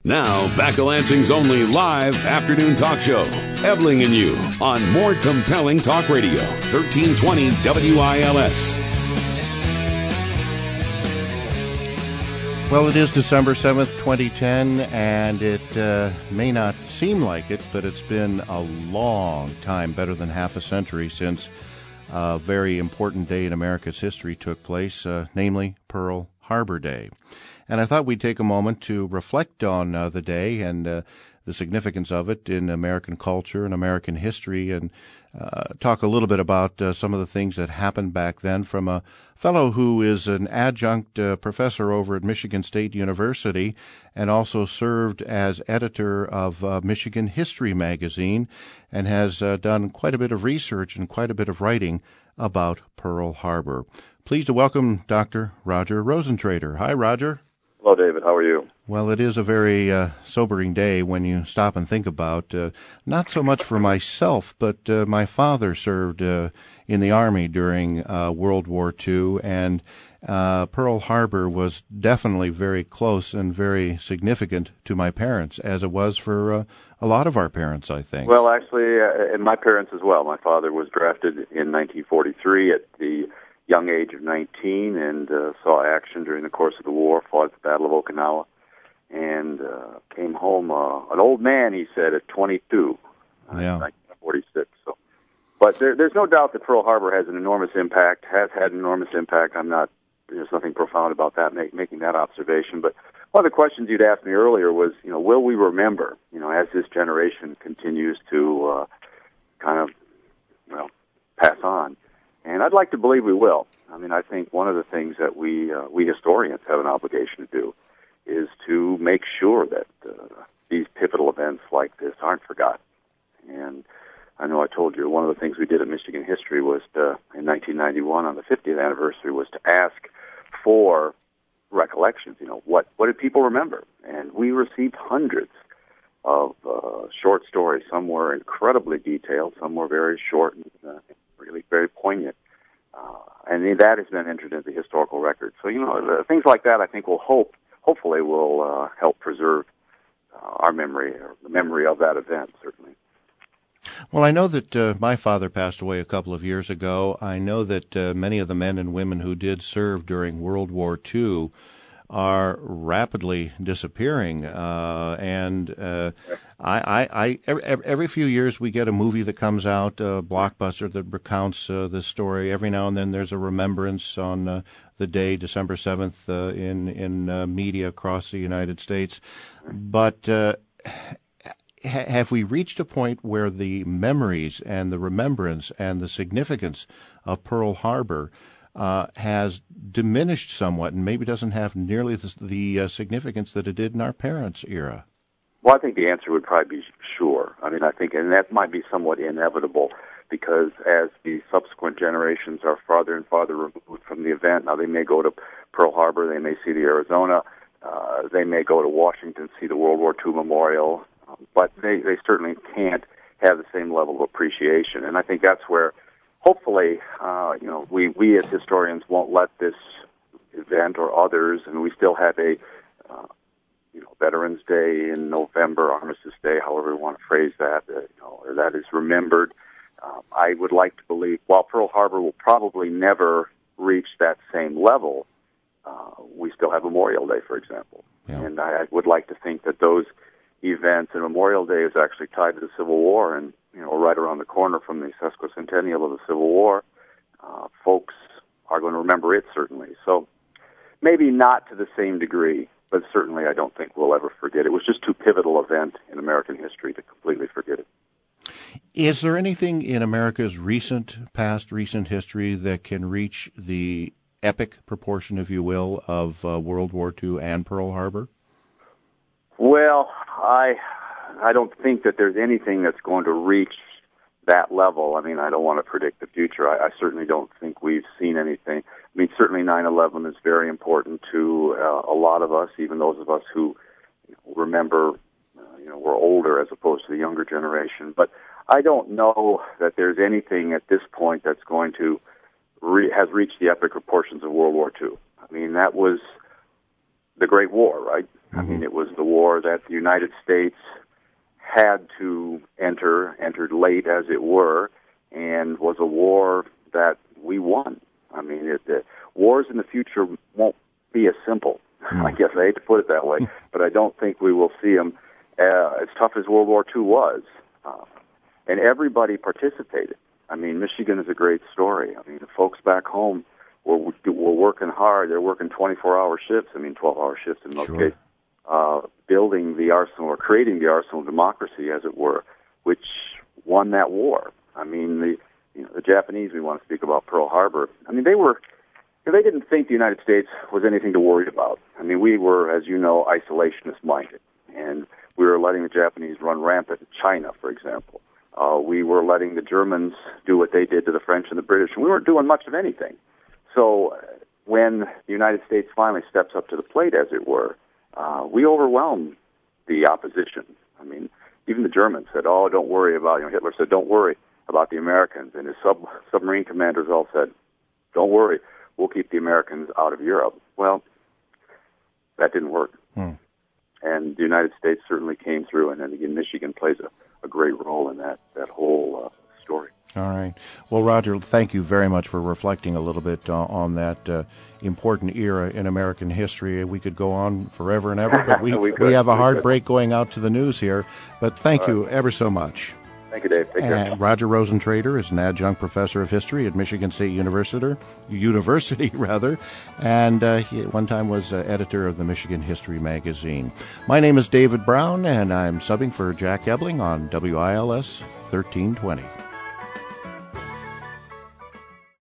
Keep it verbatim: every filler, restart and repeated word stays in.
Now, back to Lansing's only live afternoon talk show, Ebling and You, on More Compelling Talk Radio, thirteen twenty W I L S. Well, it is December seventh, twenty ten, and it uh, may not seem like it, but it's been a long time, better than half a century, since a very important day in America's history took place, uh, namely Pearl Harbor Day. And I thought we'd take a moment to reflect on uh, the day and uh, the significance of it in American culture and American history, and uh, talk a little bit about uh, some of the things that happened back then from a fellow who is an adjunct uh, professor over at Michigan State University and also served as editor of uh, Michigan History Magazine and has uh, done quite a bit of research and quite a bit of writing about Pearl Harbor. Pleased to welcome Doctor Roger Rosentrader. Hi, Roger. Hello, David. How are you? Well, it is a very uh, sobering day when you stop and think about, uh, not so much for myself, but uh, my father served uh, in the Army during uh, World War Two, and uh, Pearl Harbor was definitely very close and very significant to my parents, as it was for uh, a lot of our parents, I think. Well, actually, uh, and my parents as well. My father was drafted in nineteen forty-three at the young age of nineteen, and uh, saw action during the course of the war, fought at the Battle of Okinawa, and uh, came home uh, an old man, he said, at twenty-two, yeah. in nineteen forty-six. So, but there, there's no doubt that Pearl Harbor has an enormous impact, has had an enormous impact. I'm not, there's nothing profound about that, make, making that observation. But one of the questions you'd asked me earlier was, you know, will we remember, you know, as this generation continues to uh, kind of, well, pass on? And I'd like to believe we will. I mean, I think one of the things that we uh, we historians have an obligation to do is to make sure that uh, these pivotal events like this aren't forgotten. And I know I told you one of the things we did at Michigan History was to, in nineteen ninety-one, on the fiftieth anniversary, was to ask for recollections. You know, what what did people remember? And we received hundreds of uh, short stories. Some were incredibly detailed, some were very short and uh, really very poignant. Uh, and that has been entered into the historical record. So, you know, the, things like that, I think, will hope, hopefully will uh, help preserve uh, our memory, or the memory of that event, certainly. Well, I know that uh, my father passed away a couple of years ago. I know that uh, many of the men and women who did serve during World War Two are rapidly disappearing, uh, and uh, I, I, I every, every few years we get a movie that comes out, a blockbuster that recounts uh, this story. Every now and then there's a remembrance on uh, the day, December seventh, uh, in in uh, media across the United States. But uh, ha- have we reached a point where the memories and the remembrance and the significance of Pearl Harbor Uh, has diminished somewhat and maybe doesn't have nearly the, the uh, significance that it did in our parents' era? Well, I think the answer would probably be sure. I mean, I think, and that might be somewhat inevitable, because as the subsequent generations are farther and farther removed from the event, now they may go to Pearl Harbor, they may see the Arizona, uh, they may go to Washington, see the World War Two Memorial, um, but they, they certainly can't have the same level of appreciation. And I think that's where hopefully, uh, you know, we, we as historians won't let this event or others, and we still have a, uh, you know, Veterans Day in November, Armistice Day, however we want to phrase that, uh, you know, or that is remembered. Um, I would like to believe, while Pearl Harbor will probably never reach that same level, uh, we still have Memorial Day, for example. Yeah. And I, I would like to think that those events, and Memorial Day is actually tied to the Civil War, and you know, right around the corner from the sesquicentennial of the Civil War, uh, folks are going to remember it, certainly. So maybe not to the same degree, but certainly I don't think we'll ever forget it. It was just too pivotal an event in American history to completely forget it. Is there anything in America's recent, past recent history that can reach the epic proportion, if you will, of uh, World War Two and Pearl Harbor? Well, I... I don't think that there's anything that's going to reach that level. I mean, I don't want to predict the future. I, I certainly don't think we've seen anything. I mean, certainly nine eleven is very important to uh, a lot of us, even those of us who you know, remember, uh, you know, we're older as opposed to the younger generation. But I don't know that there's anything at this point that's going to re- has reached the epic proportions of World War Two. I mean, that was the Great War, right? Mm-hmm. I mean, it was the war that the United States had to enter, entered late as it were, and was a war that we won. I mean, it, the wars in the future won't be as simple. Mm. I guess I hate to put it that way, but I don't think we will see them uh, as tough as World War Two was. Uh, and everybody participated. I mean, Michigan is a great story. I mean, the folks back home were, were working hard. They're working twenty-four hour shifts, I mean, twelve hour shifts in most sure. cases, uh, building the arsenal or creating the arsenal of democracy, as it were, which won that war. I mean, the you know, the Japanese, we want to speak about Pearl Harbor. I mean, they were, they didn't think the United States was anything to worry about. I mean, we were, as you know, isolationist-minded, and we were letting the Japanese run rampant in China, for example. Uh, we were letting the Germans do what they did to the French and the British, and we weren't doing much of anything. So uh, when the United States finally steps up to the plate, as it were, uh, we overwhelmed the opposition. I mean, even the Germans said, oh, don't worry about, you know, Hitler said, don't worry about the Americans, and his sub submarine commanders all said, don't worry, we'll keep the Americans out of Europe. Well, that didn't work. Hmm. And the United States certainly came through, and then again, Michigan plays a, a great role in that, that whole uh, story. All right. Well, Roger, thank you very much for reflecting a little bit uh, on that uh, important era in American history. We could go on forever and ever, but we, we, we have a hard break going out to the news here. But thank All you right. ever so much. Thank you, Dave. Take care. And Roger Rosentrader is an adjunct professor of history at Michigan State University, University rather, and uh, he at one time was uh, editor of the Michigan History Magazine. My name is David Brown, and I'm subbing for Jack Ebling on W I L S thirteen twenty.